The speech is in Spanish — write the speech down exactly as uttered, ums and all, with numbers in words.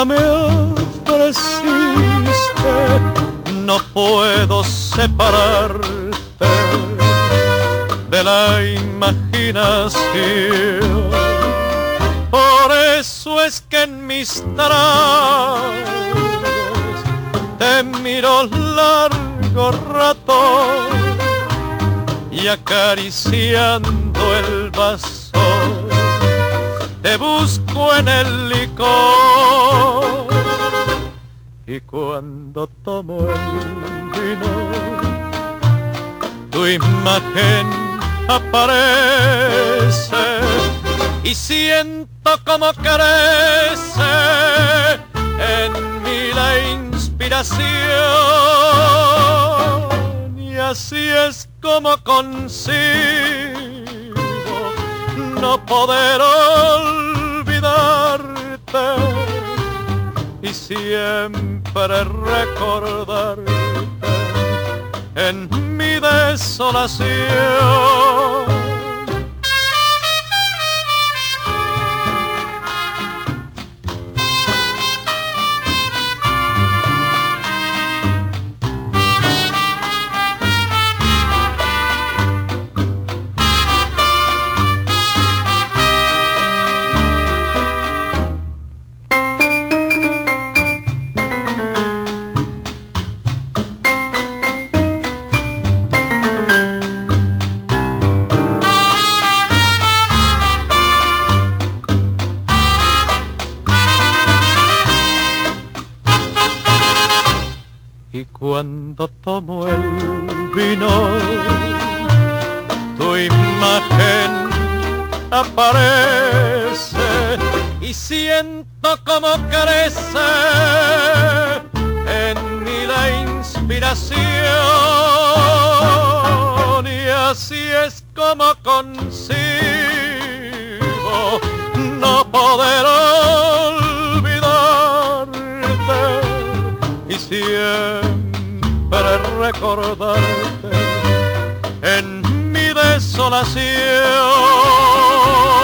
vida me ofreciste, no puedo separarte de la imaginación. Por eso es que en mis tragos te miro largo rato y acariciando el vaso te busco en el licor. Y cuando tomo el vino, tu imagen aparece y siento como crece en mí la inspiración. Y así es como consigo no poder olvidarte y siempre recordarte en mi desolación. Y cuando tomo el vino, tu imagen aparece y siento como crece en mí la inspiración. Y así es como consigo no poder olvidarte y siempre recordarte en mi desolación.